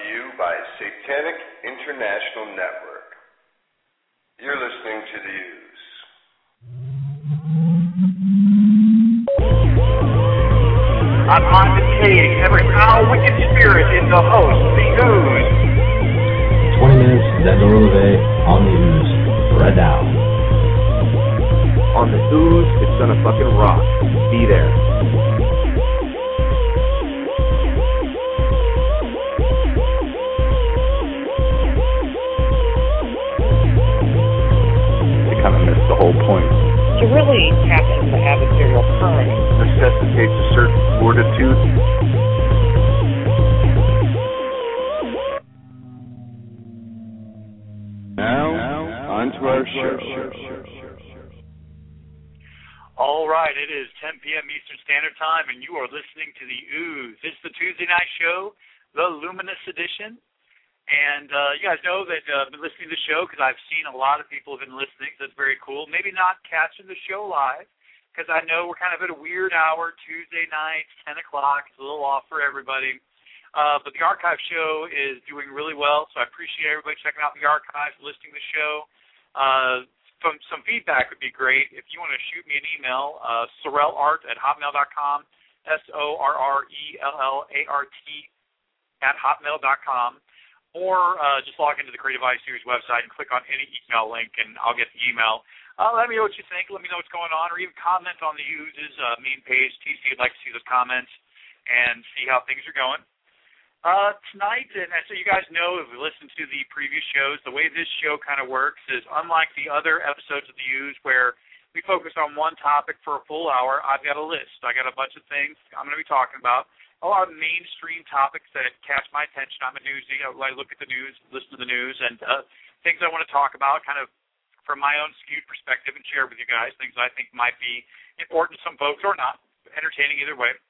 to you by Satanic International Network. You're listening to The Ooze. I'm advocating every foul, wicked spirit in the host, The Ooze. 20 minutes, Dead Leve on The Ooze. Right now. On The Ooze, it's gonna fucking rock. Be there. Kind of missed the whole point. To really tap into adversarial time Necessitates a certain fortitude. Now, on to our show. All right, it is 10 p.m. Eastern Standard Time, and you are listening to The Ooze. It's the Tuesday night show, the Luminous edition. And you guys know that I've been listening to the show because I've seen a lot of people have been listening, so that's very cool. Maybe not catching the show live because I know we're kind of at a weird hour, Tuesday night, 10 o'clock. It's a little off for everybody. But the archive show is doing really well, so I appreciate everybody checking out the archives, listening to the show. Some feedback would be great. If you want to shoot me an email, sorellart@hotmail.com, sorellart@hotmail.com. Or just log into the Creative Eye Series website and click on any email link, and I'll get the email. Let me know what you think. Let me know what's going on, or even comment on the Ooze's main page. TC would like to see those comments and see how things are going. Tonight, and so you guys know, if you listen to the previous shows, the way this show kind of works is unlike the other episodes of the Ooze where we focus on one topic for a full hour. I've got a list. I got a bunch of things I'm going to be talking about. A lot of mainstream topics that catch my attention. I'm a newsie. I look at the news, listen to the news, and things I want to talk about kind of from my own skewed perspective and share with you guys, things I think might be important to some folks or not, entertaining either way.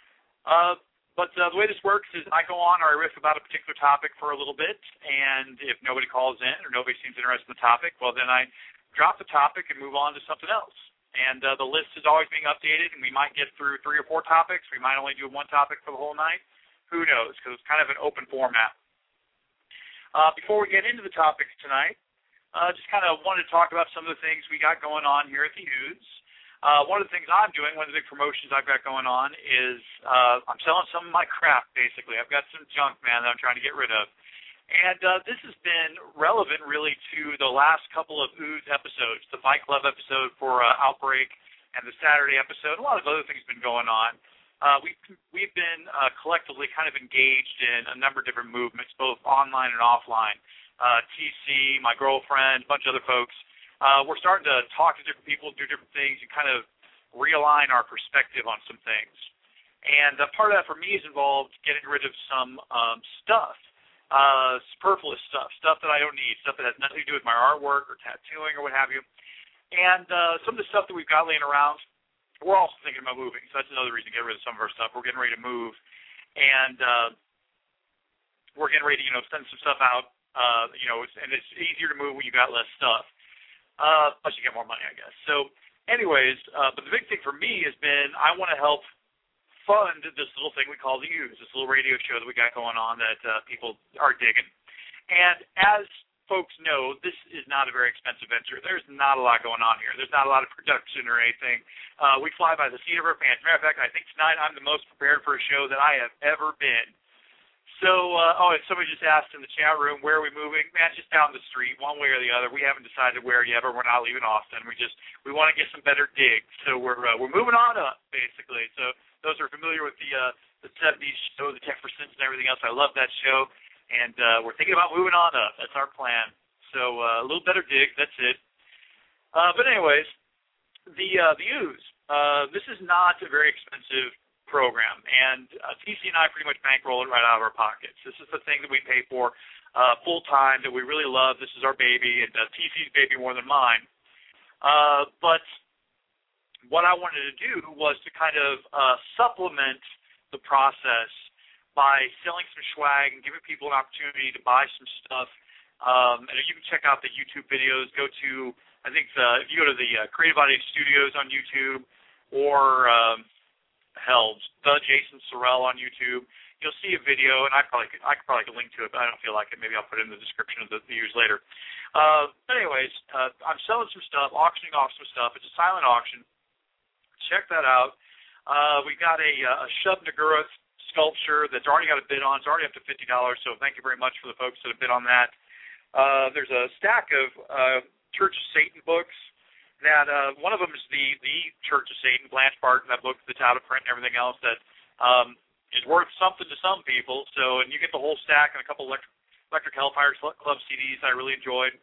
But the way this works is I go on or I riff about a particular topic for a little bit, and if nobody calls in or nobody seems interested in the topic, well, then I drop the topic and move on to something else. And the list is always being updated, and we might get through 3 or 4 topics. We might only do one topic for the whole night. Who knows, because it's kind of an open format. Before we get into the topics tonight, just kind of wanted to talk about some of the things we got going on here at the Ooze. One of the things I'm doing, one of the big promotions I've got going on is I'm selling some of my crap, basically. I've got some junk, man, that I'm trying to get rid of. And this has been relevant, really, to the last couple of Ooze episodes, the Fight Club episode for Outbreak and the Saturday episode. A lot of other things have been going on. We've been collectively kind of engaged in a number of different movements, both online and offline. TC, my girlfriend, a bunch of other folks. We're starting to talk to different people, do different things, and kind of realign our perspective on some things. And part of that for me is involved getting rid of some stuff. Superfluous stuff that I don't need, stuff that has nothing to do with my artwork or tattooing or what have you. And some of the stuff that we've got laying around, we're also thinking about moving, so that's another reason to get rid of some of our stuff. We're getting ready to move, and we're getting ready to, send some stuff out, and it's easier to move when you got less stuff. Plus you get more money, I guess. So anyways, but the big thing for me has been I want to help fund this little thing we call The Ooze, this little radio show that we got going on that people are digging. And as folks know, this is not a very expensive venture. There's not a lot going on here. There's not a lot of production or anything. We fly by the seat of our pants. Matter of fact, I think tonight I'm the most prepared for a show that I have ever been. So, and somebody just asked in the chat room, where are we moving? Man, just down the street, one way or the other. We haven't decided where yet, but we're not leaving Austin. We want to get some better digs. So we're moving on up, basically. So those who are familiar with the 70s show, the Jeffersons and everything else, I love that show. And we're thinking about moving on up. That's our plan. So a little better dig, that's it. But anyways, the Ooze. This is not a very expensive program, and TC and I pretty much bankroll it right out of our pockets. This is the thing that we pay for full-time, that we really love. This is our baby, and TC's baby more than mine. But what I wanted to do was to kind of supplement the process by selling some swag and giving people an opportunity to buy some stuff. And you can check out the YouTube videos. Go to, I think, if you go to the Creative Audio Studios on YouTube, or the Jason Sorrell on YouTube, you'll see a video, and I could probably link to it, but I don't feel like it. Maybe I'll put it in the description of the views later. But anyways, I'm selling some stuff, auctioning off some stuff. It's a silent auction. Check that out. We got a Shub Nagura sculpture that's already got a bid on. It's already up to $50, so thank you very much for the folks that have bid on that. There's a stack of Church of Satan books. That one of them is the Church of Satan, Blanche Barton, that book that's out of print and everything else that is worth something to some people. So, and you get the whole stack and a couple Electric Hellfire Club CDs I really enjoyed.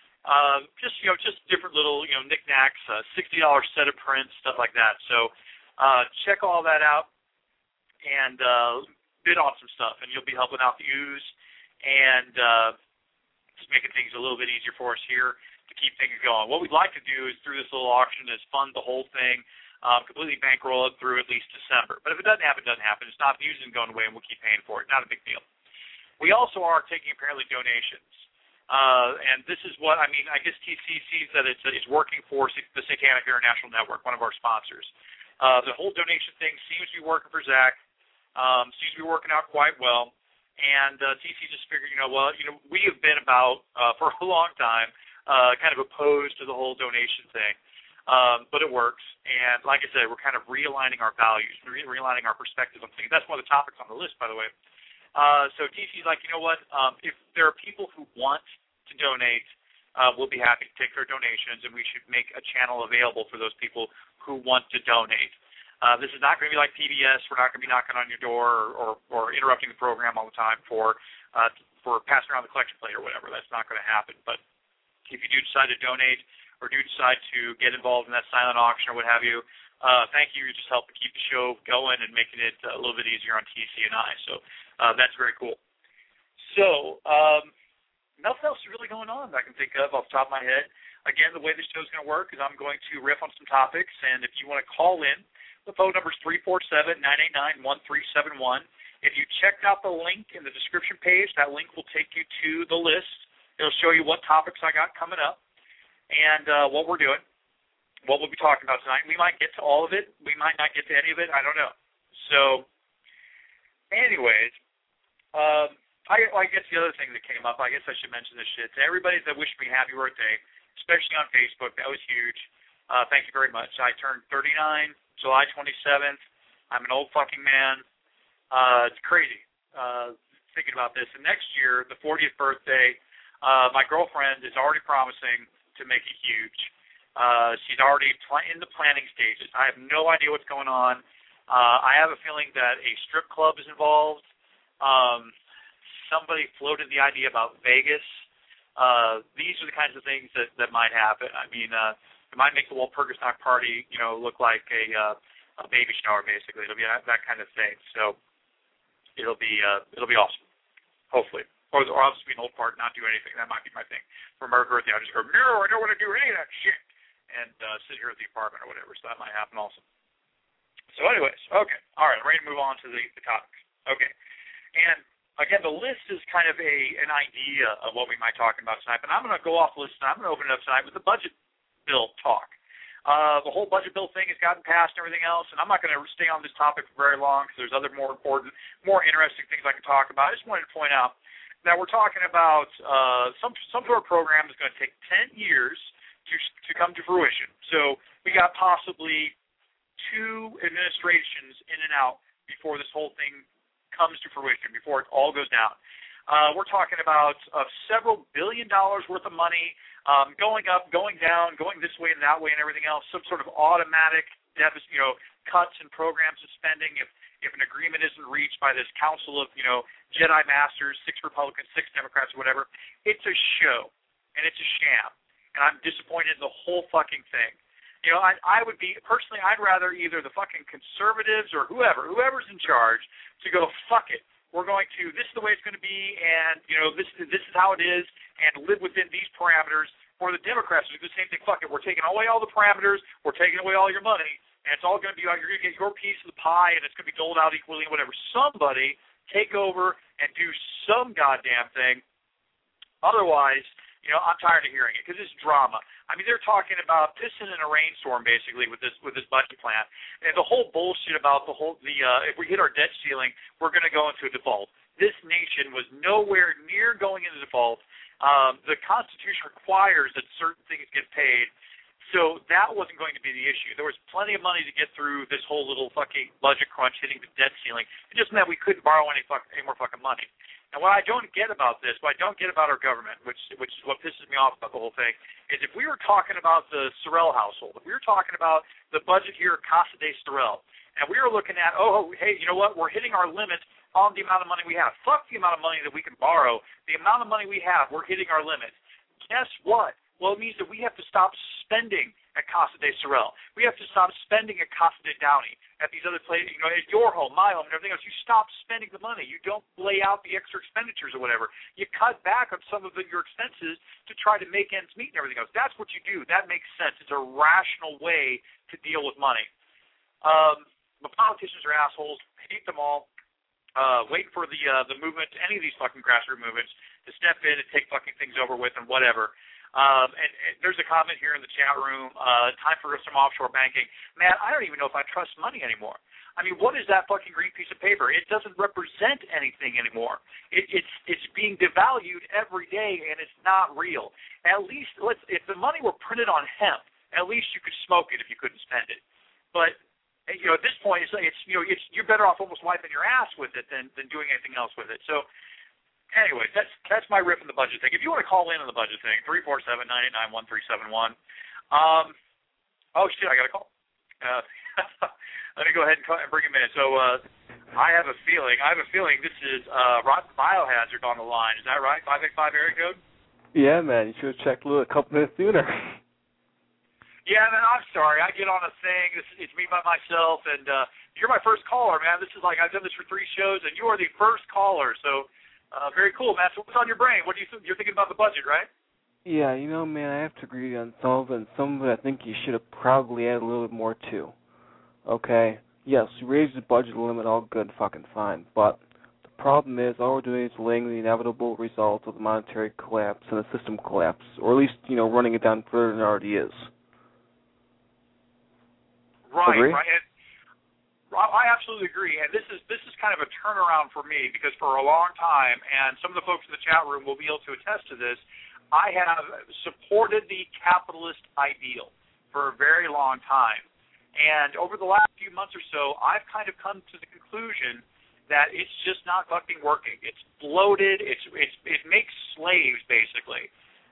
Just different little knickknacks, $60 set of prints, stuff like that. So check all that out and bid on some stuff, and you'll be helping out the ooze and just making things a little bit easier for us here to keep things going. What we'd like to do is through this little auction is fund the whole thing. Completely bankroll it through at least December. But if it doesn't happen, it doesn't happen. It's not using and going away, and we'll keep paying for it. Not a big deal. We also are taking apparently donations. And this is what, I guess TC sees that it's working for the Satanic International Network, one of our sponsors. The whole donation thing seems to be working for Zach. Seems to be working out quite well. And TC just figured, we have been about, for a long time, kind of opposed to the whole donation thing. But it works, and like I said, we're kind of realigning our values, realigning our perspectives on things. That's one of the topics on the list, by the way. So TC's like, you know what, if there are people who want to donate, we'll be happy to take their donations, and we should make a channel available for those people who want to donate. This is not going to be like PBS. We're not going to be knocking on your door or interrupting the program all the time for passing around the collection plate or whatever. That's not going to happen. But if you do decide to donate, or do decide to get involved in that silent auction or what have you, thank you. You're just helping keep the show going and making it a little bit easier on TC and I. So that's very cool. So nothing else is really going on that I can think of off the top of my head. Again, the way this show is going to work is I'm going to riff on some topics, and if you want to call in, the phone number is 347-989-1371. If you checked out the link in the description page, that link will take you to the list. It'll show you what topics I got coming up. And what we're doing, what we'll be talking about tonight. We might get to all of it. We might not get to any of it. I don't know. So, anyways, I guess the other thing that came up, I guess I should mention this shit. To everybody that wished me happy birthday, especially on Facebook, that was huge. Thank you very much. I turned 39, July 27th. I'm an old fucking man. It's crazy thinking about this. And next year, the 40th birthday, my girlfriend is already promising to make it huge. She's already in the planning stages. I have no idea what's going on. I have a feeling that a strip club is involved. Somebody floated the idea about Vegas. These are the kinds of things that might happen. It might make the Walpurgis-Nacht party, look like a baby shower, basically. It'll be that kind of thing. So it'll be awesome, hopefully. Or I'll just be an old fart and not do anything. That might be my thing. For my birthday, I'll just go, no, I don't want to do any of that shit, and sit here at the apartment or whatever. So that might happen also. So anyways, okay. All right, I'm ready to move on to the topics. Okay. And, again, the list is kind of an idea of what we might talk about tonight. But I'm going to go off the list, and I'm going to open it up tonight with the budget bill talk. The whole budget bill thing has gotten passed and everything else, and I'm not going to stay on this topic for very long because there's other more important, more interesting things I can talk about. I just wanted to point out that we're talking about some sort of program that's going to take 10 years to come to fruition. So we got possibly 2 administrations in and out before this whole thing comes to fruition, before it all goes down. We're talking about several $billion worth of money going up, going down, going this way and that way and everything else, some sort of automatic deficit, cuts in programs of spending if an agreement isn't reached by this council of, Jedi Masters, 6 Republicans, 6 Democrats, or whatever. It's a show, and it's a sham, and I'm disappointed in the whole fucking thing. I would be, personally, I'd rather either the fucking conservatives or whoever's in charge, to go, fuck it. We're going to, this is the way it's going to be, and, this is how it is, and live within these parameters. Or the Democrats do the same thing. Fuck it. We're taking away all the parameters. We're taking away all your money, and it's all going to be, you're going to get your piece of the pie, and it's going to be doled out equally and whatever. Somebody take over and do some goddamn thing. Otherwise, I'm tired of hearing it because it's drama. I mean, they're talking about pissing in a rainstorm basically with this budget plan, and the whole bullshit about if we hit our debt ceiling, we're going to go into a default. This nation was nowhere near going into default. The Constitution requires that certain things get paid, so that wasn't going to be the issue. There was plenty of money to get through this whole little fucking budget crunch hitting the debt ceiling. It just meant we couldn't borrow any more fucking money. And what I don't get about this, what I don't get about our government, which is what pisses me off about the whole thing, is if we were talking about the Sorrell household, if we were talking about the budget here at Casa de Sorrell, and we were looking at, oh, hey, you know what, we're hitting our limit on the amount of money we have. Fuck the amount of money that we can borrow. The amount of money we have, we're hitting our limit. Guess what? Well, it means that we have to stop spending at Casa de Sorrell. We have to stop spending at Casa de Downey, at these other places, you know, at your home, my home, and everything else. You stop spending the money. You don't lay out the extra expenditures or whatever. You cut back on some of your expenses to try to make ends meet and everything else. That's what you do. That makes sense. It's a rational way to deal with money. The politicians are assholes. Hate them all. Waiting for the movement, any of these fucking grassroots movements, to step in and take fucking things over with and whatever. And there's a comment here in the chat room, time for some offshore banking. Man, I don't even know if I trust money anymore. I mean, what is that fucking green piece of paper? It doesn't represent anything anymore. It's being devalued every day, and it's not real. At least, if the money were printed on hemp, at least you could smoke it if you couldn't spend it. But you know, at this point, you're better off almost wiping your ass with it than doing anything else with it. So, anyway, that's my riff on the budget thing. If you want to call in on the budget thing, 347-989-1371. Oh shit, I got a call. Let me go ahead and bring him in. So, I have a feeling this is Rotten Biohazard on the line. Is that right? 585 area code. Yeah, man. You should have checked a couple minutes sooner. Yeah, man, I'm sorry. I get on a thing. It's me by myself, and you're my first caller, man. This is like I've done this for 3 shows, and you are the first caller. So, very cool, man. So what's on your brain? What do you think? You're thinking about the budget, right? Yeah, you know, man, I have to agree on some of it, and some of it I think you should have probably added a little bit more to. Okay? Yes, you raised the budget limit, all good, fucking fine, but the problem is all we're doing is delaying the inevitable results of the monetary collapse and the system collapse, or at least, you know, running it down further than it already is. Right, agree? right. And I absolutely agree. And this is kind of a turnaround for me because for a long time, and some of the folks in the chat room will be able to attest to this, I have supported the capitalist ideal for a very long time. And over the last few months or so, I've kind of come to the conclusion that it's just not fucking working. It's bloated. It makes slaves, basically.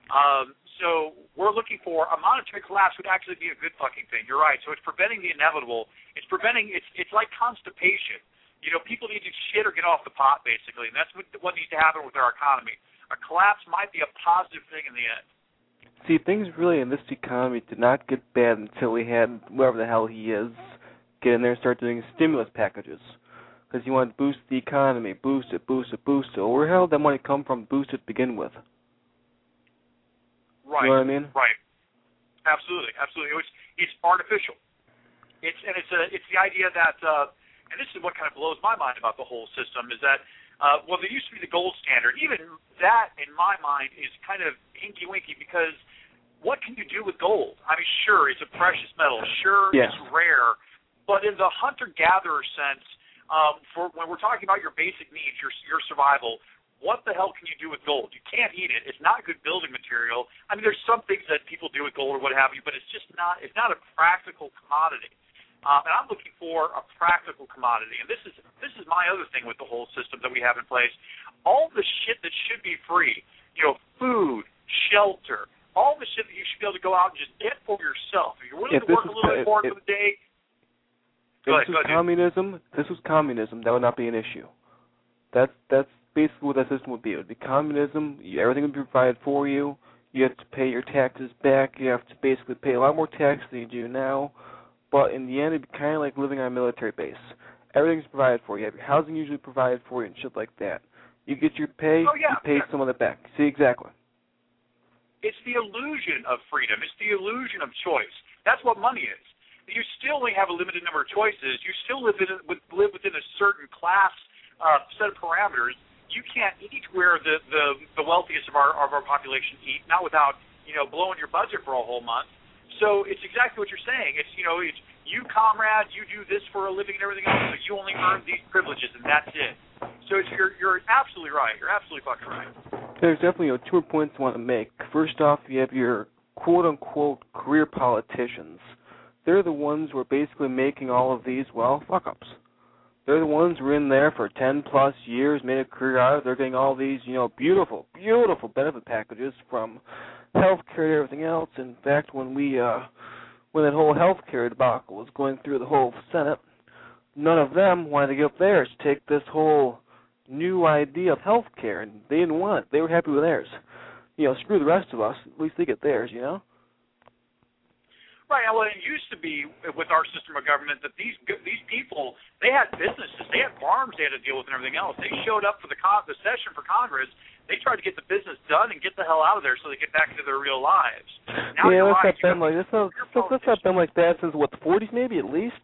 So we're looking for a monetary collapse would actually be a good fucking thing. You're right. So it's preventing the inevitable. It's like constipation. You know, people need to shit or get off the pot, basically, and that's what needs to happen with our economy. A collapse might be a positive thing in the end. See, things really in this economy did not get bad until we had whoever the hell he is get in there and start doing stimulus packages. Because you want to boost the economy, boost it. Well, where the hell did that money come from to boost it to begin with? Right. You know what I mean? Right. Absolutely. It's artificial. It's the idea that, and this is what kind of blows my mind about the whole system, is that, there used to be the gold standard. Even that, in my mind, is kind of inky-winky because what can you do with gold? I mean, sure, it's a precious metal. Sure, yes. It's rare. But in the hunter-gatherer sense, for when we're talking about your basic needs, your survival, what the hell can you do with gold? You can't eat it. It's not good building material. I mean, there's some things that people do with gold or what have you, but it's not a practical commodity. And I'm looking for a practical commodity. And this is my other thing with the whole system that we have in place. All the shit that should be free, you know, food, shelter, all the shit that you should be able to go out and just get for yourself. If you're willing to work a little bit more for the day, If this was communism, that would not be an issue. That's basically what that system would be. It would be communism. Everything would be provided for you. You have to pay your taxes back. You have to basically pay a lot more tax than you do now. But in the end, it'd be kind of like living on a military base. Everything's provided for you. You have your housing usually provided for you and shit like that. You get your pay, you pay some of it back. See, exactly. It's the illusion of freedom. It's the illusion of choice. That's what money is. You still only have a limited number of choices. You still live within a certain class set of parameters. You can't eat where the wealthiest of our population eat, not without blowing your budget for a whole month. So it's exactly what you're saying. It's it's you, comrade, you do this for a living and everything else, so you only earn these privileges and that's it. So you're absolutely right. You're absolutely fucking right. There's definitely 2 points I want to make. First off, you have your quote-unquote career politicians. They're the ones who are basically making all of these, fuck-ups. They're the ones who are in there for 10-plus years, made a career out of it. They're getting all these, beautiful, beautiful benefit packages from health care and everything else. In fact, when that whole health care debacle was going through the whole Senate, none of them wanted to give up theirs, take this whole new idea of health care, and they didn't want it. They were happy with theirs. Screw the rest of us. At least they get theirs, Right. Well, it used to be with our system of government that these people, they had businesses, they had farms they had to deal with and everything else. They showed up for the session for Congress. They tried to get the business done and get the hell out of there so they get back into their real lives. Now yeah, that's not been like that since, the 40s maybe at least?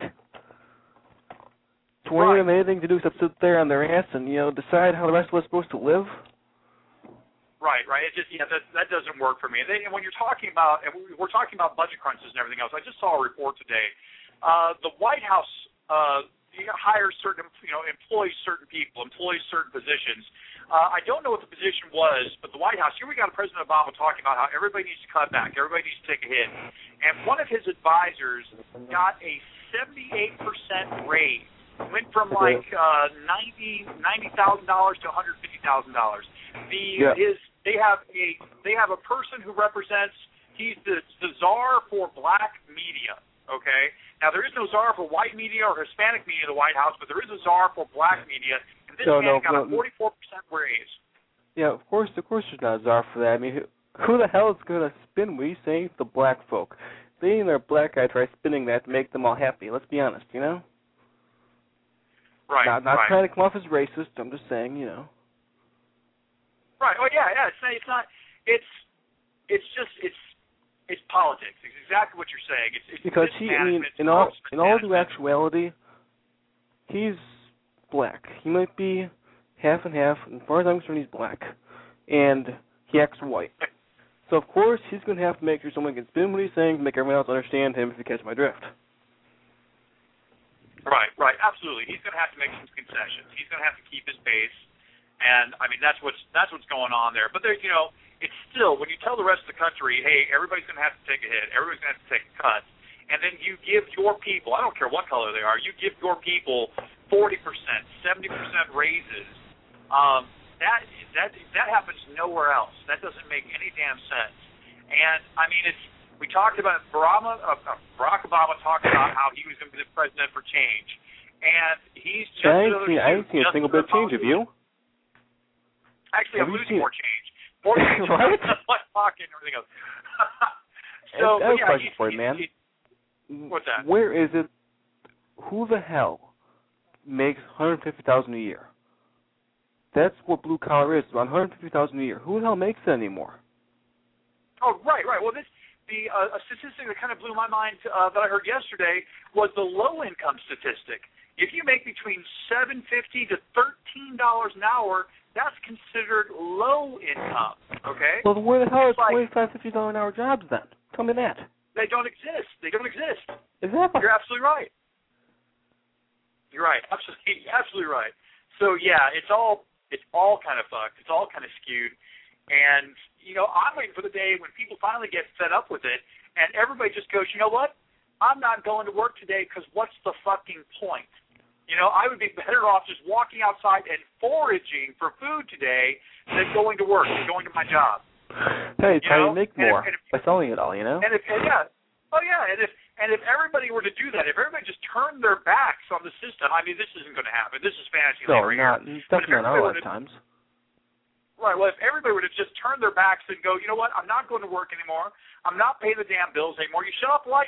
20 of them anything to do except sit there on their ass and, decide how the rest of us are supposed to live? Right. It just that doesn't work for me. And when you're talking about, and we're talking about budget crunches and everything else, I just saw a report today. The White House hires certain, employs certain people, employs certain positions. I don't know what the position was, but the White House, here we got President Obama talking about how everybody needs to cut back, everybody needs to take a hit. And one of his advisors got a 78% raise. Went from like $90,000 to $150,000. They have a person who represents. He's the czar for black media. Okay. Now there is no czar for white media or Hispanic media in the White House, but there is a czar for black media, and this man got a 44% raise. Yeah, of course there's not a czar for that. I mean, who the hell is going to spin what he's saying to the black folk? They and their black guy try spinning that to make them all happy. Let's be honest, Right. Not trying to come off as racist. I'm just saying, Right. Oh yeah. It's not. It's politics. It's exactly what you're saying. It's because in all due actuality, he's black. He might be half and half. As far as I'm concerned, he's black, and he acts white. So of course he's going to have to make sure someone can spin what he's saying to make everyone else understand him. If you catch my drift. Right, absolutely. He's going to have to make some concessions. He's going to have to keep his base, and I mean that's what's going on there. But there's it's still when you tell the rest of the country, hey, everybody's going to have to take a hit, everybody's going to have to take a cut, and then you give your people, I don't care what color they are, you give your people 40%, 70% raises. That happens nowhere else. That doesn't make any damn sense. And I mean we talked about Barack Obama talked about how he was going to be the president for change, and he's just. I ain't seen a single bit of change. Have you? Actually, I'm losing more change. More change. What talking and everything else. So I have a question for you, man. What's that? Where is it? Who the hell makes $150,000 a year? That's what blue collar is. Around $150,000 a year. Who the hell makes that anymore? Oh, right. Well, a statistic that kind of blew my mind that I heard yesterday was the low-income statistic. If you make between $7.50 to $13 an hour, that's considered low income. Okay. Well, where the hell are $25, $50 an hour jobs then? Tell me that. They don't exist. Exactly. You're absolutely right. You're right. Absolutely right. So yeah, it's all kind of fucked. It's all kind of skewed, and. I'm waiting for the day when people finally get fed up with it, and everybody just goes, you know what? I'm not going to work today because what's the fucking point? I would be better off just walking outside and foraging for food today than going to work and going to my job. Hey, it's how you make more by selling it all, And if everybody were to do that, if everybody just turned their backs on the system, I mean, this isn't going to happen. This is fantasy land right here. Definitely not our lifetimes. Right, well, if everybody would have just turned their backs and go, you know what, I'm not going to work anymore, I'm not paying the damn bills anymore, you shut off the lights,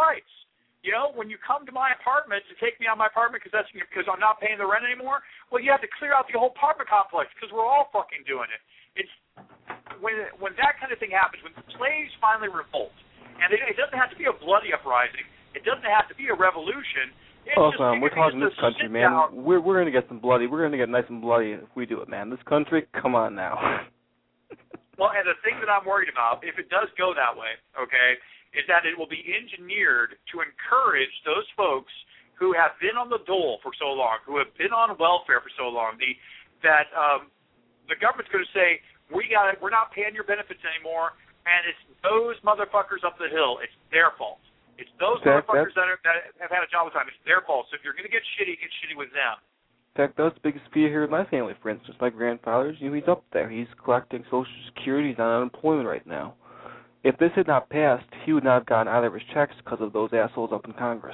when you come to my apartment to take me out of my apartment because I'm not paying the rent anymore, well, you have to clear out the whole apartment complex because we're all fucking doing it. It's when that kind of thing happens, when slaves finally revolt, and it doesn't have to be a bloody uprising, it doesn't have to be a revolution. We're talking this country, man. We're going to get some bloody. We're going to get nice and bloody if we do it, man. This country, come on now. Well, and the thing that I'm worried about, if it does go that way, okay, is that it will be engineered to encourage those folks who have been on the dole for so long, who have been on welfare for so long, that the government's going to say, we're not paying your benefits anymore, and it's those motherfuckers up the hill. It's their fault. It's those motherfuckers that have had a job all the time. It's their fault. So if you're going to get shitty with them. In fact, that was the biggest fear here in my family, for instance. My grandfather's, he's up there. He's collecting Social Security. He's on unemployment right now. If this had not passed, he would not have gotten either of his checks because of those assholes up in Congress.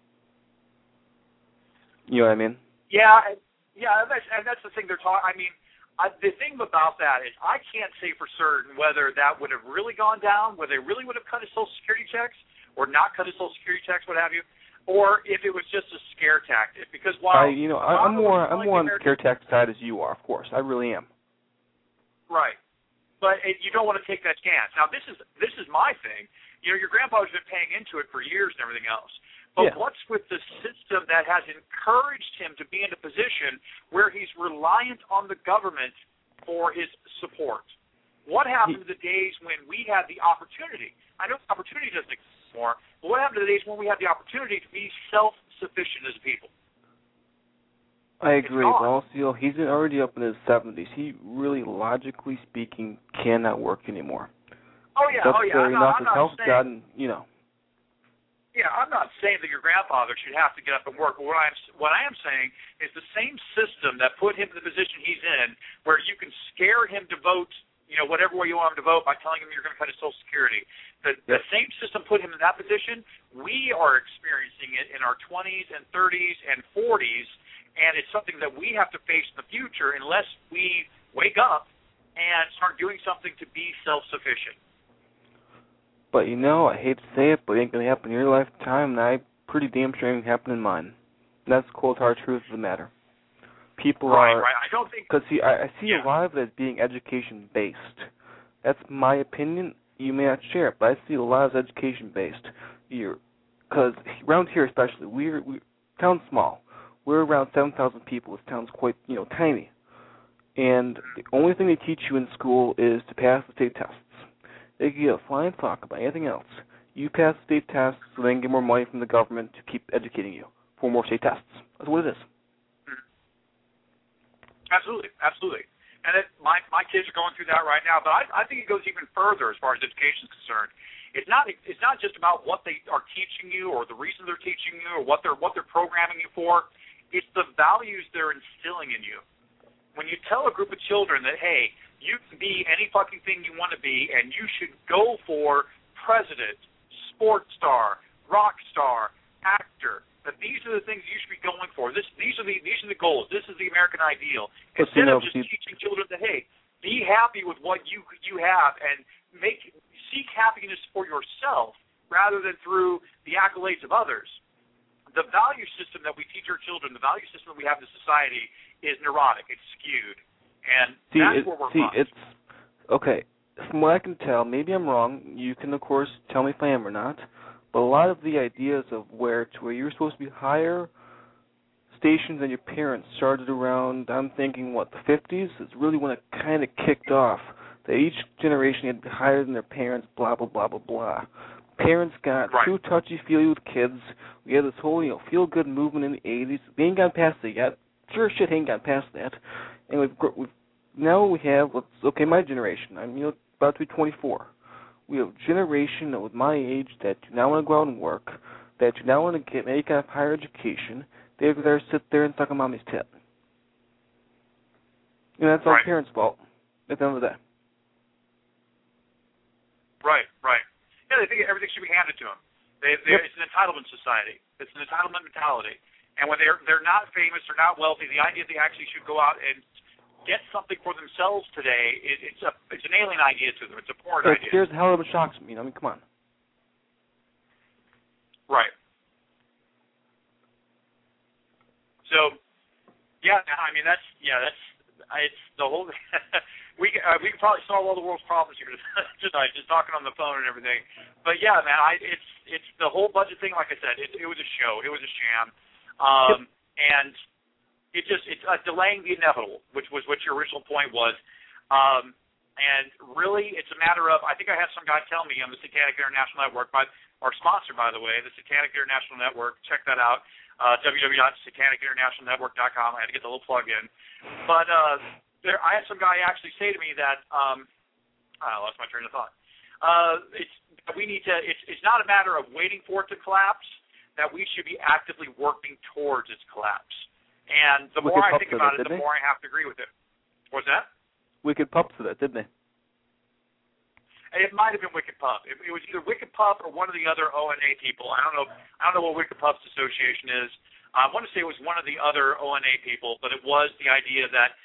You know what I mean? Yeah, and that's the thing they're talking. I mean, the thing about that is I can't say for certain whether that would have really gone down, whether they really would have cut his Social Security checks or not cut his Social Security checks, what have you, or if it was just a scare tactic. Because while I'm more on the scare tactic side as you are, of course. I really am. Right, but you don't want to take that chance. Now this is my thing. Your grandpa's been paying into it for years and everything else. But what's with the system that has encouraged him to be in a position where he's reliant on the government for his support? What happened to the days when we had the opportunity? I know the opportunity doesn't exist anymore, but what happened to the days when we had the opportunity to be self-sufficient as people? I agree. Well, he's already up in his 70s. He really, logically speaking, cannot work anymore. Oh, yeah. His health's gotten, Yeah, I'm not saying that your grandfather should have to get up and work, but what I am saying is the same system that put him in the position he's in, where you can scare him to vote, whatever way you want him to vote by telling him you're going to cut his Social Security. The same system put him in that position. We are experiencing it in our 20s and 30s and 40s, and it's something that we have to face in the future unless we wake up and start doing something to be self-sufficient. But I hate to say it, but it ain't going to happen in your lifetime, and I'm pretty damn sure it ain't happening in mine. And that's the cold hard truth of the matter. People are... Right. I don't think... Because, I see a lot of it as being education-based. That's my opinion. You may not share it, but I see a lot as education-based. Because around here especially, we're town's small. We're around 7,000 people. This town's quite, tiny. And the only thing they teach you in school is to pass the state tests. They give you a flying fuck about anything else. You pass the state tests, so they can get more money from the government to keep educating you for more state tests. That's what it is. Absolutely. And my kids are going through that right now, but I think it goes even further as far as education is concerned. It's not just about what they are teaching you or the reason they're teaching you or what they're programming you for. It's the values they're instilling in you. When you tell a group of children that, hey, you can be any fucking thing you want to be, and you should go for president, sports star, rock star, actor, that these are the things you should be going for. These are the goals. This is the American ideal. Instead of just teaching children that, hey, be happy with what you have and seek happiness for yourself rather than through the accolades of others. The value system that we teach our children, the value system that we have in society is neurotic. It's skewed. And that's where we're it's okay. From what I can tell, maybe I'm wrong. You can, of course, tell me if I am or not. But a lot of the ideas of where you're supposed to be higher stations than your parents started around, I'm thinking, the 50s? Is really when it kind of kicked off. That each generation had to be higher than their parents, blah, blah, blah, blah, blah. Parents got too touchy-feely with kids. We had this whole, feel-good movement in the 80s. We ain't gotten past it yet. Sure shit ain't gotten past that. And now we have, my generation. I'm about to be 24. We have a generation that with my age that do not want to go out and work, that do not want to get any kind of higher education. They'd rather sit there and suck a mommy's tit. And that's our parents' fault at the end of the day. Right. Yeah, they think everything should be handed to them. It's an entitlement society. It's an entitlement mentality. And when they're not famous or not wealthy, the idea that they actually should go out and get something for themselves today, it's an alien idea to them. It's a foreign idea. It scares the hell out of them, shocks me. Come on. Right. So, it's the whole. we could probably solve all the world's problems here tonight, just talking on the phone and everything. But yeah, man, it's the whole budget thing. Like I said, it was a show. It was a sham. And it's delaying the inevitable, which was what your original point was. And really, it's a matter of, I think I had some guy tell me on the Satanic International Network, our sponsor, by the way, the Satanic International Network. Check that out, www.satanicinternationalnetwork.com. I had to get the little plug in. But I had some guy actually say to me that, I lost my train of thought. It's not a matter of waiting for it to collapse, that we should be actively working towards its collapse. And the more I think about it, the more I have to agree with it. What's that? Wicked Pup said that, didn't they? It might have been Wicked Pup. It was either Wicked Pup or one of the other ONA people. I don't know what Wicked Pup's association is. I want to say it was one of the other ONA people, but it was the idea that,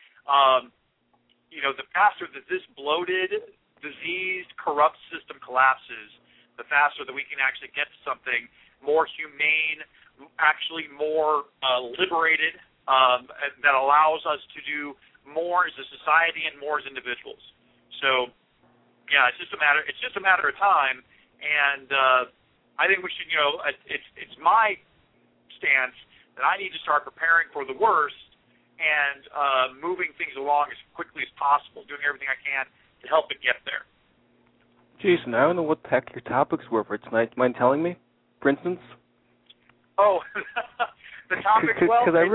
the faster that this bloated, diseased, corrupt system collapses, the faster that we can actually get to something more humane, actually more liberated, that allows us to do more as a society and more as individuals. So, yeah, it's just a matter of time, and I think we should, it's my stance that I need to start preparing for the worst and moving things along as quickly as possible, doing everything I can to help it get there. Jason, I don't know what the heck your topics were for tonight. Do you mind telling me, for instance? Oh, the topic. Because I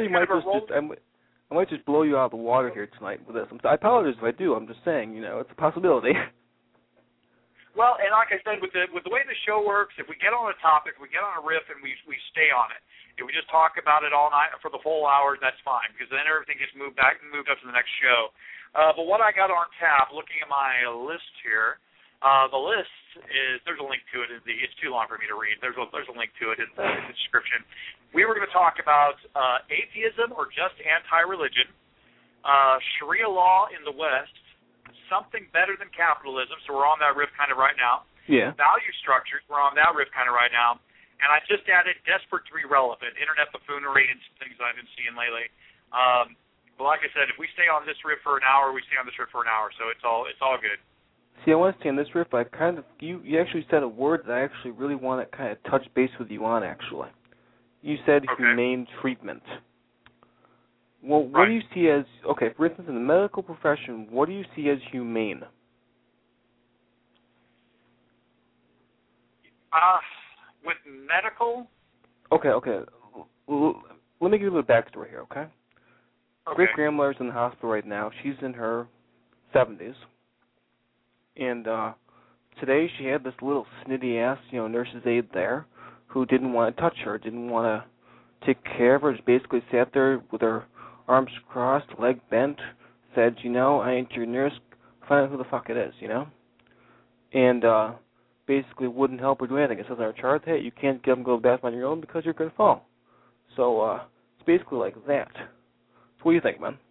might just blow you out of the water here tonight with this. I apologize if I do. I'm just saying, it's a possibility. Well, and like I said, with the way the show works, if we get on a topic, we get on a riff, and we stay on it. If we just talk about it all night for the full hour, that's fine, because then everything gets moved up to the next show. But what I got on tap, looking at my list here, the list is, there's a link to it. It's too long for me to read. There's a link to it in the description. We were going to talk about atheism or just anti-religion, Sharia law in the West, something better than capitalism, so we're on that riff kind of right now. Yeah. Value structures, we're on that riff kind of right now. And I just added desperate to be relevant, internet buffoonery and things I've been seeing lately. But like I said, if we stay on this riff for an hour, we stay on this riff for an hour, so it's all good. See, I want to stay on this riff, but you actually said a word that I actually really want to kind of touch base with you on, actually. You said humane treatment. Well, what do you see as, for instance, in the medical profession, what do you see as humane? With medical? Okay. Let me give you a little backstory here, okay? Great-grandmother's in the hospital right now. She's in her 70s. And today she had this little snitty-ass, nurse's aide there who didn't want to touch her, didn't want to take care of her, just basically sat there with her arms crossed, leg bent, said, I ain't your nurse, find out who the fuck it is, And basically wouldn't help her do anything. It says on our chart, hey, you can't get up and go to the bathroom on your own because you're going to fall. So it's basically like that. So what do you think, man?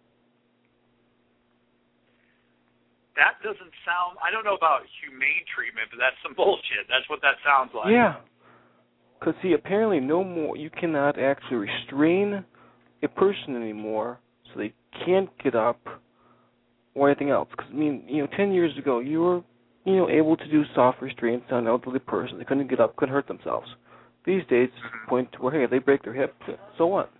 That doesn't sound, I don't know about humane treatment, but that's some bullshit. That's what that sounds like. Yeah. Because, see, apparently no more, you cannot actually restrain a person anymore so they can't get up or anything else. Because, 10 years ago, you were, able to do soft restraints on an elderly person. They couldn't get up, couldn't hurt themselves. These days, it's the point where, hey, if they break their hip, so what?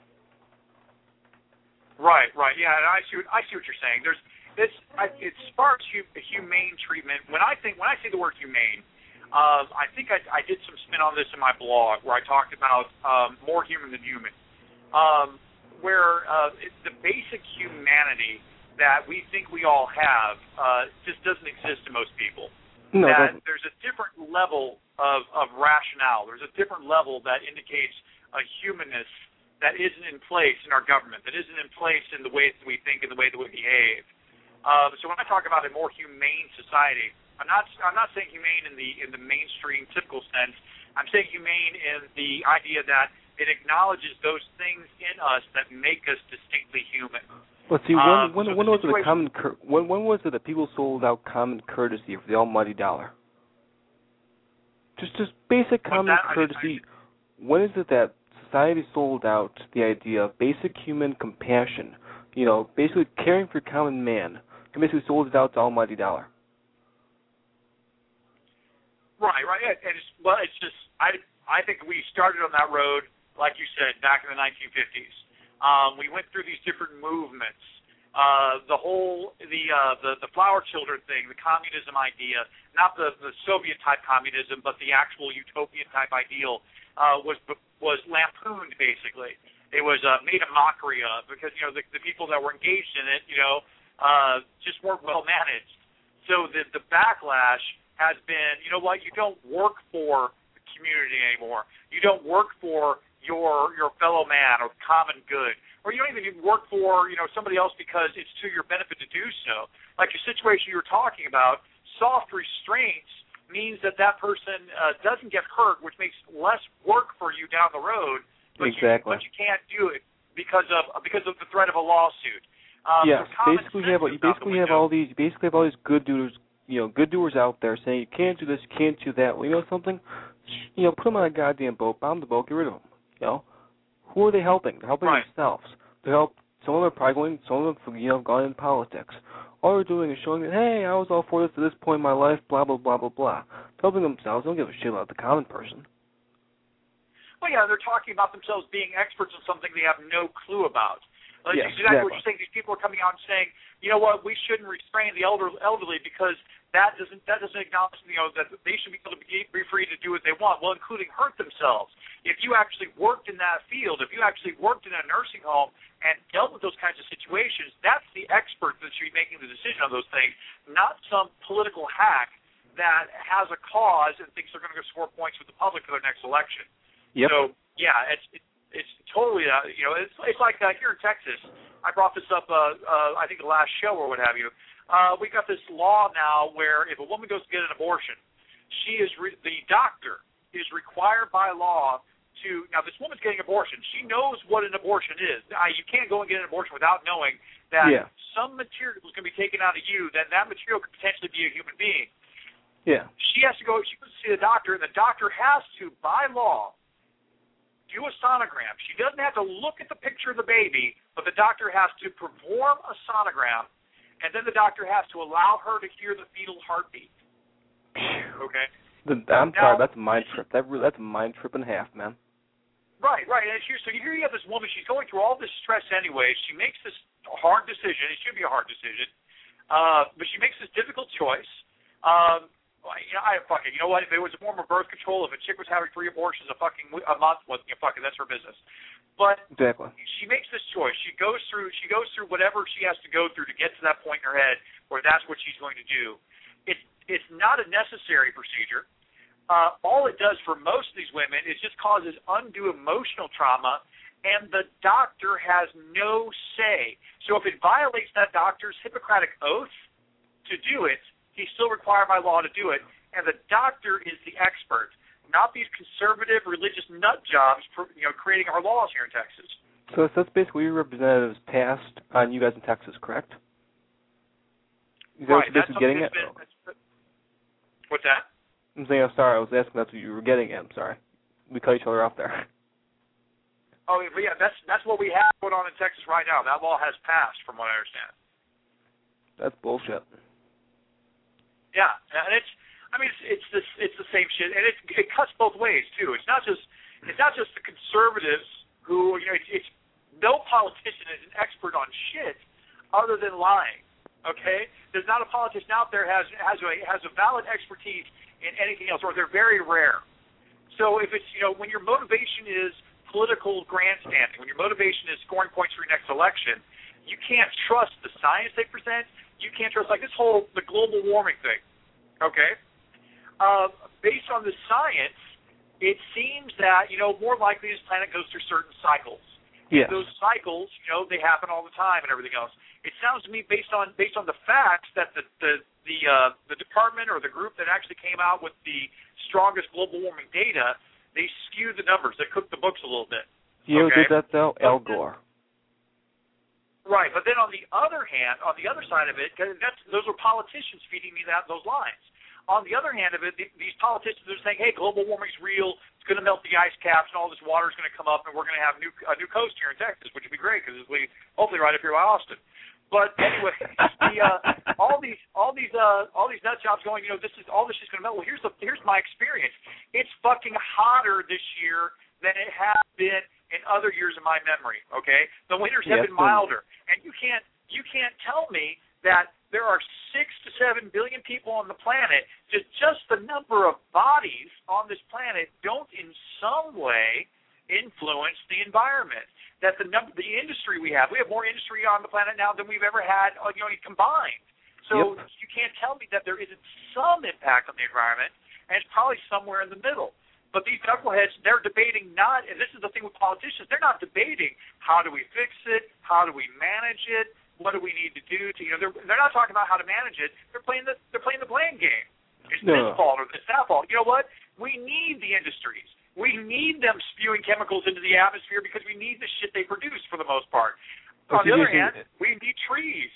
Right, yeah, and I see what you're saying. As far as humane treatment, when I say the word humane, I think I did some spin on this in my blog where I talked about more human than human, where the basic humanity that we think we all have just doesn't exist to most people. No, that there's a different level of rationale. There's a different level that indicates a humanness that isn't in place in our government, that isn't in place in the way that we think and the way that we behave. So when I talk about a more humane society, I'm not saying humane in the mainstream typical sense. I'm saying humane in the idea that it acknowledges those things in us that make us distinctly human. But see, when was it that people sold out common courtesy for the almighty dollar? Just basic common courtesy. When is it that society sold out the idea of basic human compassion? Basically caring for common man, and basically sold it out to almighty dollar. Right. It's just I think we started on that road, like you said, back in the 1950s. We went through these different movements the flower children thing, the communism idea, not the Soviet type communism, but the actual utopian type ideal, was lampooned basically. It was made a mockery of because the people that were engaged in it, just weren't well managed. So the backlash has been, you don't work for the community anymore. You don't work for your fellow man or the common good. Or you don't even work for, somebody else because it's to your benefit to do so. Like your situation you were talking about, soft restraints means that person doesn't get hurt, which makes less work for you down the road. But exactly. But you can't do it because of the threat of a lawsuit. Yes, basically you have all these good doers out there saying you can't do this, you can't do that. Well, you know something? Put them on a goddamn boat, bomb the boat, get rid of them. Who are they helping? They're helping themselves. Some of them are probably gone into politics. All they're doing is showing that, hey, I was all for this to this point in my life, blah, blah, blah, blah, blah. Helping themselves, don't give a shit about the common person. Well, yeah, they're talking about themselves being experts in something they have no clue about. Like, yes, exactly what you're saying. These people are coming out and saying, you know what, we shouldn't restrain the elderly because that doesn't acknowledge, that they should be able to be free to do what they want, well, including hurt themselves. If you actually worked in that field, if you actually worked in a nursing home and dealt with those kinds of situations, that's the expert that should be making the decision on those things, not some political hack that has a cause and thinks they're going to go score points with the public for their next election. Yep. So, yeah, it's totally, it's like here in Texas. I brought this up, I think the last show or what have you. We got this law now where if a woman goes to get an abortion, the doctor is required by law to. Now, this woman's getting an abortion. She knows what an abortion is. You can't go and get an abortion without knowing that some material is going to be taken out of you. That material could potentially be a human being. Yeah. She has to go. She goes to see the doctor, and the doctor has to, by law, do a sonogram. She doesn't have to look at the picture of the baby, but the doctor has to perform a sonogram, and then the doctor has to allow her to hear the fetal heartbeat. Okay? I'm sorry, that's a mind trip. That's a mind trip and a half, man. Right. And so here you have this woman, she's going through all this stress anyway. She makes this hard decision. It should be a hard decision. But she makes this difficult choice. You know what? If it was a form of birth control, if a chick was having 3 abortions a month, well, that's her business. But exactly. She makes this choice. She goes through whatever she has to go through to get to that point in her head where that's what she's going to do. It's not a necessary procedure. All it does for most of these women is just causes undue emotional trauma, and the doctor has no say. So if it violates that doctor's Hippocratic oath to do it, he's still required by law to do it, and the doctor is the expert, not these conservative religious nut jobs for, creating our laws here in Texas. So that's basically your representatives passed on you guys in Texas, correct? Is that right. what you're getting at? What's that? I'm saying, sorry, I was asking that's what you were getting at. I'm sorry. We cut each other off there. Oh, yeah, that's what we have going on in Texas right now. That law has passed, from what I understand. That's bullshit. Yeah, and it's the same shit, and it cuts both ways too. It's not just the conservatives who it's no politician is an expert on shit other than lying. Okay, there's not a politician out there has a valid expertise in anything else, or they're very rare. So if it's when your motivation is political grandstanding, when your motivation is scoring points for your next election, you can't trust the science they present. You can't trust the global warming thing. Okay? Based on the science, it seems that, more likely this planet goes through certain cycles. Yes. Those cycles, they happen all the time and everything else. It sounds to me based on the facts that the department or the group that actually came out with the strongest global warming data, they skewed the numbers. They cooked the books a little bit. You know who did that though? Al Gore. Right, but then on the other hand, on the other side of it, those are politicians feeding me those lines. On the other hand of it, these politicians are saying, hey, global warming's real, it's going to melt the ice caps, and all this water is going to come up, and we're going to have a new coast here in Texas, which would be great, because it's hopefully right up here by Austin. But anyway, all these nut jobs going, all this is going to melt. Well, here's my experience. It's fucking hotter this year than it has been in other years of my memory, okay? The winters have been milder, and you can't you can't tell me that there are 6 to 7 billion people on the planet, just the number of bodies on this planet don't in some way influence the environment. That the industry we have more industry on the planet now than we've ever had, combined. So you can't tell me that there isn't some impact on the environment, and it's probably somewhere in the middle. But these knuckleheads, they're debating and this is the thing with politicians, they're not debating how do we fix it, how do we manage it, what do we need to do to, they're not talking about how to manage it. They're playing the blame game. It's this fault or it's that fault. You know what? We need the industries. We need them spewing chemicals into the atmosphere because we need the shit they produce for the most part. On the other hand, we need trees.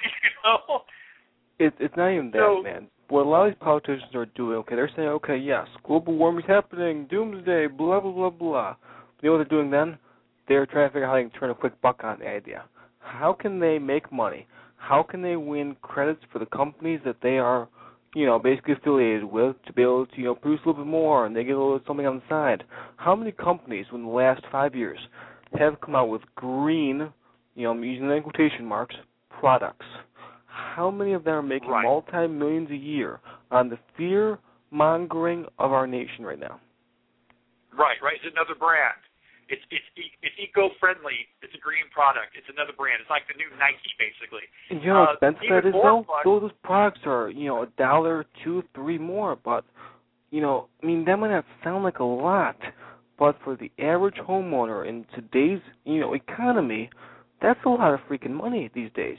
It's not even that, man. What a lot of these politicians are doing, they're saying, yes, global warming's happening, doomsday, blah, blah, blah, blah. You know what they're doing then? They're trying to figure out how they can turn a quick buck on the idea. How can they make money? How can they win credits for the companies that they are, basically affiliated with to be able to, produce a little bit more and they get a little something on the side? How many companies in the last 5 years have come out with green, I'm using that in quotation marks, products? How many of them are making multi-millions a year on the fear-mongering of our nation right now? Right. It's another brand. It's eco-friendly. It's a green product. It's another brand. It's like the new Nike, basically. And you know how expensive that is, though? Those products are, $1, $2, $3 more. But, that might not sound like a lot. But for the average homeowner in today's, economy, that's a lot of freaking money these days,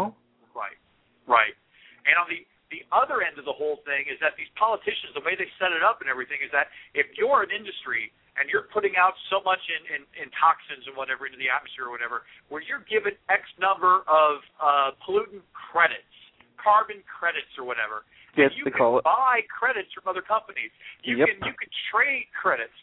Right. And on the other end of the whole thing is that these politicians, the way they set it up and everything, is that if you're an industry and you're putting out so much in toxins and whatever into the atmosphere or whatever, where you're given X number of pollutant credits, carbon credits or whatever, yes, you can buy credits from other companies. You can trade credits.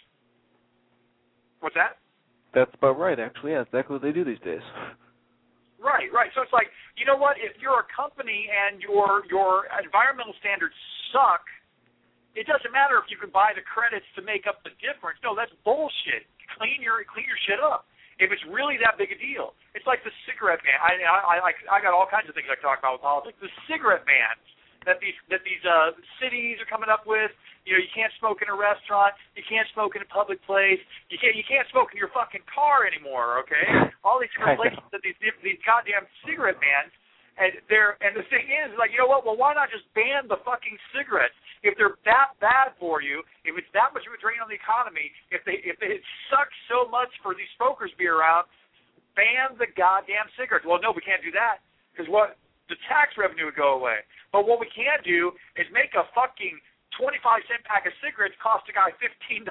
What's that? That's about right, actually. Yeah, exactly what they do these days. Right. So it's like, you know what? If you're a company and your environmental standards suck, it doesn't matter if you can buy the credits to make up the difference. No, that's bullshit. Clean your shit up. If it's really that big a deal, it's like the cigarette ban. I got all kinds of things I talk about with politics. The cigarette bans that these cities are coming up with. You can't smoke in a restaurant. You can't smoke in a public place. You can't smoke in your fucking car anymore. Okay, all these different places that these goddamn cigarette bans, and the thing is, like, you know what? Well, why not just ban the fucking cigarettes if they're that bad for you? If it's that much of a drain on the economy, if it sucks so much for these smokers to be around, ban the goddamn cigarettes. Well, no, we can't do that because the tax revenue would go away. But what we can do is make a fucking 25-cent pack of cigarettes cost a guy $15.